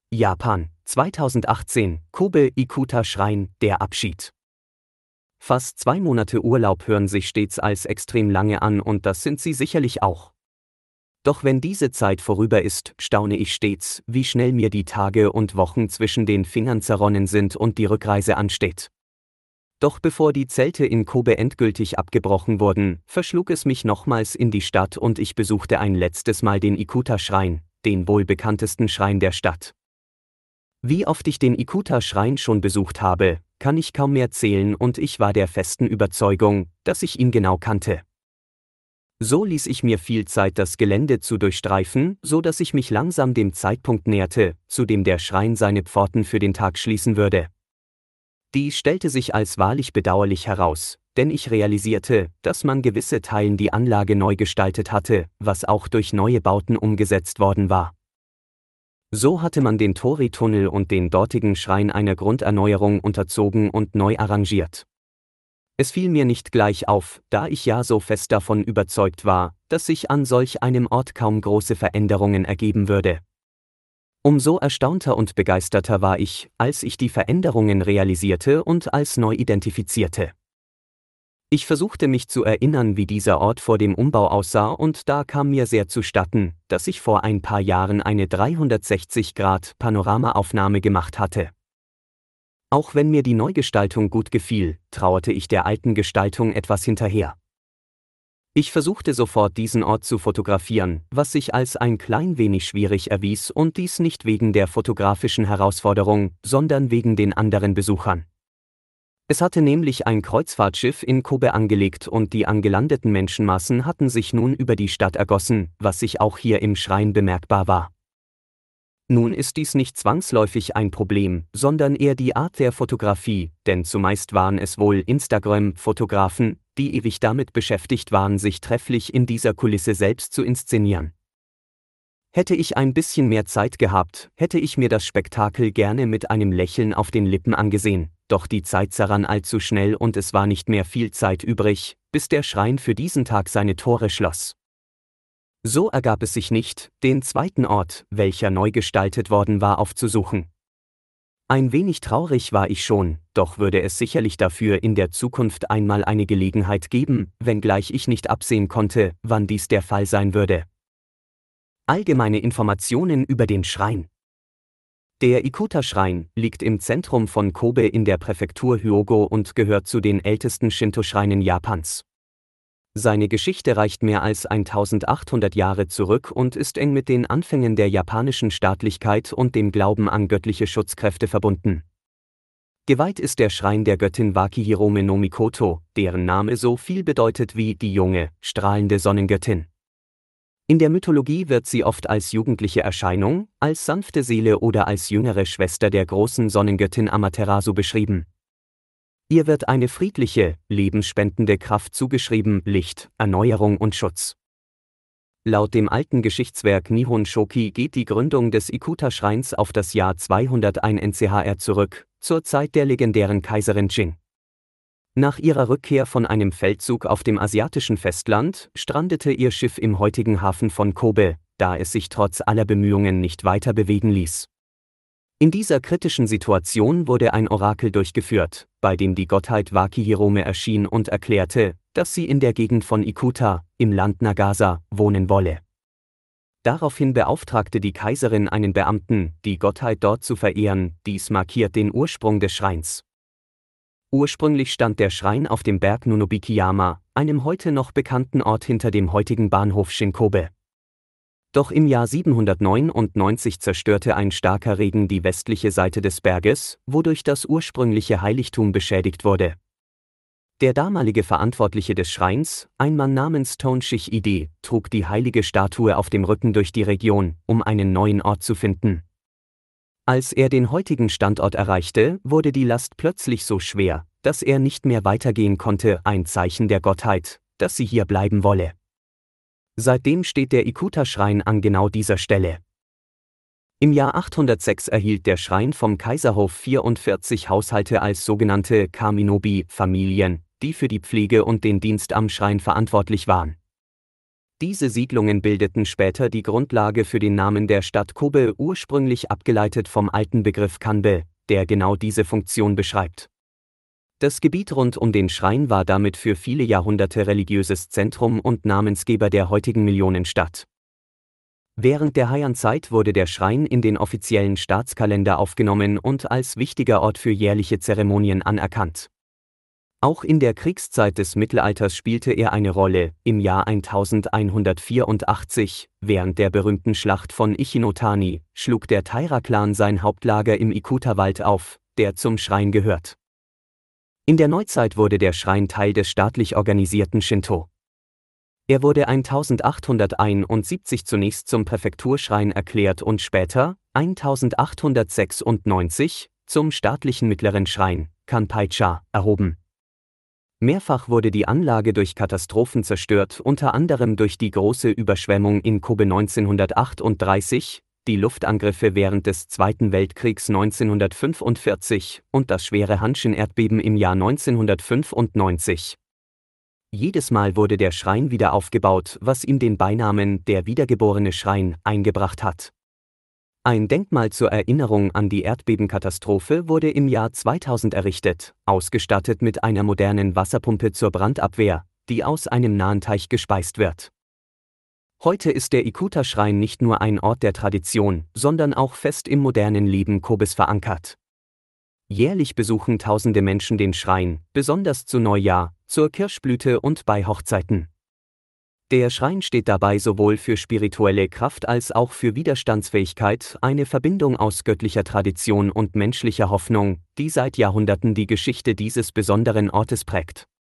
Japan, 2018, Kobe-Ikuta-Schrein, der Abschied. Fast 2 Monate Urlaub hören sich stets als extrem lange an und das sind sie sicherlich auch. Doch wenn diese Zeit vorüber ist, staune ich stets, wie schnell mir die Tage und Wochen zwischen den Fingern zerronnen sind und die Rückreise ansteht. Doch bevor die Zelte in Kobe endgültig abgebrochen wurden, verschlug es mich nochmals in die Stadt und ich besuchte ein letztes Mal den Ikuta-Schrein, den wohl bekanntesten Schrein der Stadt. Wie oft ich den Ikuta-Schrein schon besucht habe, kann ich kaum mehr zählen und ich war der festen Überzeugung, dass ich ihn genau kannte. So ließ ich mir viel Zeit, das Gelände zu durchstreifen, so dass ich mich langsam dem Zeitpunkt näherte, zu dem der Schrein seine Pforten für den Tag schließen würde. Dies stellte sich als wahrlich bedauerlich heraus, denn ich realisierte, dass man gewisse Teilen die Anlage neu gestaltet hatte, was auch durch neue Bauten umgesetzt worden war. So hatte man den Tori-Tunnel und den dortigen Schrein einer Grunderneuerung unterzogen und neu arrangiert. Es fiel mir nicht gleich auf, da ich ja so fest davon überzeugt war, dass sich an solch einem Ort kaum große Veränderungen ergeben würde. Umso erstaunter und begeisterter war ich, als ich die Veränderungen realisierte und als neu identifizierte. Ich versuchte mich zu erinnern, wie dieser Ort vor dem Umbau aussah und da kam mir sehr zustatten, dass ich vor ein paar Jahren eine 360-Grad-Panoramaaufnahme gemacht hatte. Auch wenn mir die Neugestaltung gut gefiel, trauerte ich der alten Gestaltung etwas hinterher. Ich versuchte sofort diesen Ort zu fotografieren, was sich als ein klein wenig schwierig erwies und dies nicht wegen der fotografischen Herausforderung, sondern wegen den anderen Besuchern. Es hatte nämlich ein Kreuzfahrtschiff in Kobe angelegt und die angelandeten Menschenmassen hatten sich nun über die Stadt ergossen, was sich auch hier im Schrein bemerkbar war. Nun ist dies nicht zwangsläufig ein Problem, sondern eher die Art der Fotografie, denn zumeist waren es wohl Instagram-Fotografen, die ewig damit beschäftigt waren, sich trefflich in dieser Kulisse selbst zu inszenieren. Hätte ich ein bisschen mehr Zeit gehabt, hätte ich mir das Spektakel gerne mit einem Lächeln auf den Lippen angesehen, doch die Zeit zerrann allzu schnell und es war nicht mehr viel Zeit übrig, bis der Schrein für diesen Tag seine Tore schloss. So ergab es sich nicht, den zweiten Ort, welcher neu gestaltet worden war, aufzusuchen. Ein wenig traurig war ich schon, doch würde es sicherlich dafür in der Zukunft einmal eine Gelegenheit geben, wenngleich ich nicht absehen konnte, wann dies der Fall sein würde. Allgemeine Informationen über den Schrein. Der Ikuta-Schrein liegt im Zentrum von Kobe in der Präfektur Hyogo und gehört zu den ältesten Shinto-Schreinen Japans. Seine Geschichte reicht mehr als 1800 Jahre zurück und ist eng mit den Anfängen der japanischen Staatlichkeit und dem Glauben an göttliche Schutzkräfte verbunden. Geweiht ist der Schrein der Göttin Wakihirome no Mikoto, deren Name so viel bedeutet wie die junge, strahlende Sonnengöttin. In der Mythologie wird sie oft als jugendliche Erscheinung, als sanfte Seele oder als jüngere Schwester der großen Sonnengöttin Amaterasu beschrieben. Ihr wird eine friedliche, lebensspendende Kraft zugeschrieben, Licht, Erneuerung und Schutz. Laut dem alten Geschichtswerk Nihon Shoki geht die Gründung des Ikuta-Schreins auf das Jahr 201 NCHR zurück, zur Zeit der legendären Kaiserin Jing. Nach ihrer Rückkehr von einem Feldzug auf dem asiatischen Festland strandete ihr Schiff im heutigen Hafen von Kobe, da es sich trotz aller Bemühungen nicht weiter bewegen ließ. In dieser kritischen Situation wurde ein Orakel durchgeführt, bei dem die Gottheit Wakihirome erschien und erklärte, dass sie in der Gegend von Ikuta, im Land Nagasa, wohnen wolle. Daraufhin beauftragte die Kaiserin einen Beamten, die Gottheit dort zu verehren, dies markiert den Ursprung des Schreins. Ursprünglich stand der Schrein auf dem Berg Nonobikiyama, einem heute noch bekannten Ort hinter dem heutigen Bahnhof Shinkobe. Doch im Jahr 799 zerstörte ein starker Regen die westliche Seite des Berges, wodurch das ursprüngliche Heiligtum beschädigt wurde. Der damalige Verantwortliche des Schreins, ein Mann namens Tonshich Ide, trug die heilige Statue auf dem Rücken durch die Region, um einen neuen Ort zu finden. Als er den heutigen Standort erreichte, wurde die Last plötzlich so schwer, dass er nicht mehr weitergehen konnte, ein Zeichen der Gottheit, dass sie hier bleiben wolle. Seitdem steht der Ikuta-Schrein an genau dieser Stelle. Im Jahr 806 erhielt der Schrein vom Kaiserhof 44 Haushalte als sogenannte Kaminobi-Familien, die für die Pflege und den Dienst am Schrein verantwortlich waren. Diese Siedlungen bildeten später die Grundlage für den Namen der Stadt Kobe, ursprünglich abgeleitet vom alten Begriff Kanbe, der genau diese Funktion beschreibt. Das Gebiet rund um den Schrein war damit für viele Jahrhunderte religiöses Zentrum und Namensgeber der heutigen Millionenstadt. Während der Heian-Zeit wurde der Schrein in den offiziellen Staatskalender aufgenommen und als wichtiger Ort für jährliche Zeremonien anerkannt. Auch in der Kriegszeit des Mittelalters spielte er eine Rolle. Im Jahr 1184, während der berühmten Schlacht von Ichinotani, schlug der Taira-Clan sein Hauptlager im Ikuta-Wald auf, der zum Schrein gehört. In der Neuzeit wurde der Schrein Teil des staatlich organisierten Shinto. Er wurde 1871 zunächst zum Präfekturschrein erklärt und später, 1896, zum staatlichen mittleren Schrein, Kanpai-cha, erhoben. Mehrfach wurde die Anlage durch Katastrophen zerstört, unter anderem durch die große Überschwemmung in Kobe 1938, die Luftangriffe während des Zweiten Weltkriegs 1945 und das schwere Hanshin-Erdbeben im Jahr 1995. Jedes Mal wurde der Schrein wieder aufgebaut, was ihm den Beinamen »der wiedergeborene Schrein« eingebracht hat. Ein Denkmal zur Erinnerung an die Erdbebenkatastrophe wurde im Jahr 2000 errichtet, ausgestattet mit einer modernen Wasserpumpe zur Brandabwehr, die aus einem nahen Teich gespeist wird. Heute ist der Ikuta-Schrein nicht nur ein Ort der Tradition, sondern auch fest im modernen Leben Kobes verankert. Jährlich besuchen tausende Menschen den Schrein, besonders zu Neujahr, zur Kirschblüte und bei Hochzeiten. Der Schrein steht dabei sowohl für spirituelle Kraft als auch für Widerstandsfähigkeit, eine Verbindung aus göttlicher Tradition und menschlicher Hoffnung, die seit Jahrhunderten die Geschichte dieses besonderen Ortes prägt.